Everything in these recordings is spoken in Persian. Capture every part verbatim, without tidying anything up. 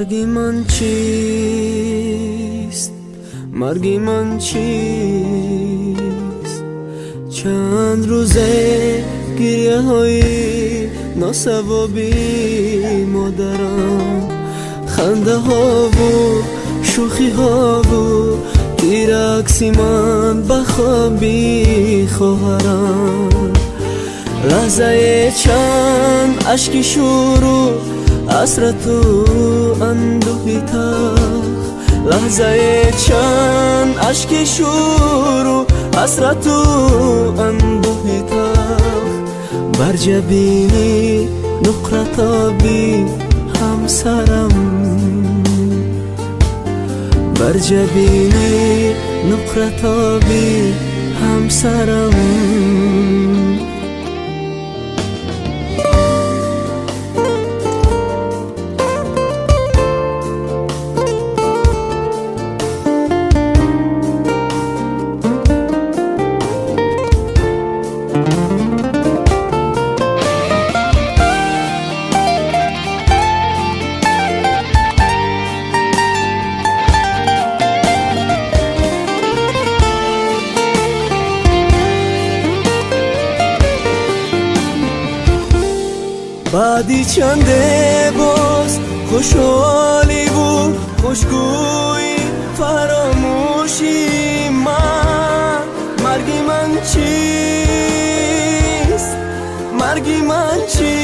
مرگی من چیست؟ مرگی من چیست؟ چند روزه گریه های ناسوابی مادرم، خنده ها و شوخی ها و تیر عکسی من بخوابی خواهرم. لحظه چند عشقی شروع حسرت و اندوهی تلخ، لحظه چند عشقی شروع حسرت و اندوهی تلخ، بر جبینی نقره آبی همسرم، بر جبینی نقره آبی همسرم. بعدی چنده باز خوشحالی بود، خوشگویی فراموشی من. مرگی من چیست؟ مرگی من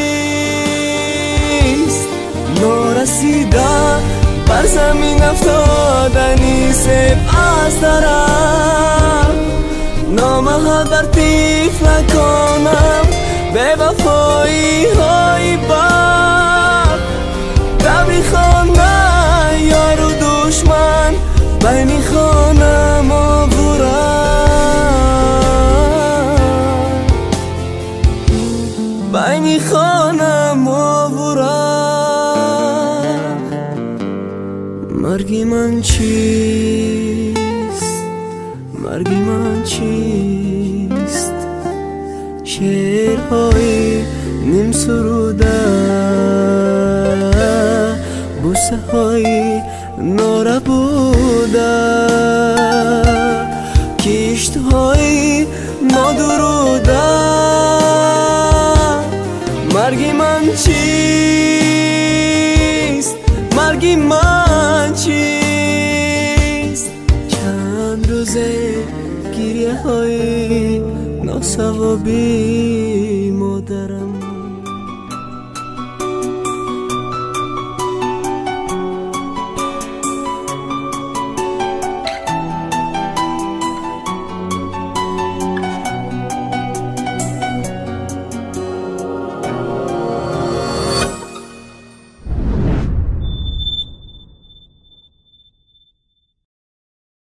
چیست؟ نارسیده بر زمین افتادنی سب از طرف، نامه در طیف کنم به وفایی های بر دبی خانه یار و دشمن بینی خانه ما بورن، بینی خانه ما بورن. مرگی من چیست؟ مرگی من چیست؟ شعرهای نیم سروده، بوسه های ناربوده، کشت های نادروده. مرگی من چیست؟ مرگی من چیست؟ چند روزه گریه های ناسوابی مادرم.